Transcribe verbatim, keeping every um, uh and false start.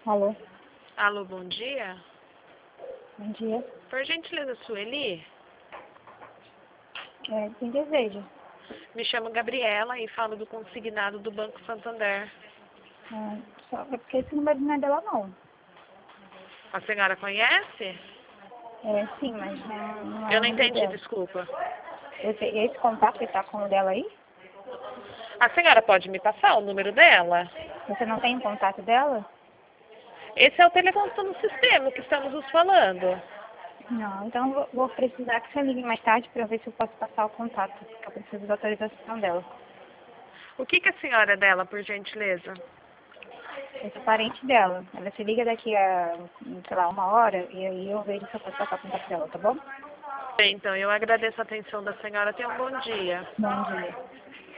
Alô, Alô, bom dia. bom dia. Por gentileza, Sueli, É, quem deseja? me chamo Gabriela e falo do consignado do Banco Santander. Ah, só é porque esse número não é dela, não. A senhora conhece? É, sim, mas não, não é Eu o não número entendi, dela. desculpa. Esse, esse contato que tá com o dela aí? A senhora pode me passar o número dela? Você não tem o contato dela? Esse é o telefone que está no sistema que estamos nos falando. Não, então eu vou, vou precisar que você ligue mais tarde para ver se eu posso passar o contato, porque eu preciso da autorização dela. O que, que a senhora é dela, por gentileza? Eu sou parente dela. Ela se liga daqui a, sei lá, uma hora e aí eu vejo se eu posso passar o contato dela, tá bom? Bem, então, eu agradeço a atenção da senhora. Tenha um bom dia. Bom dia.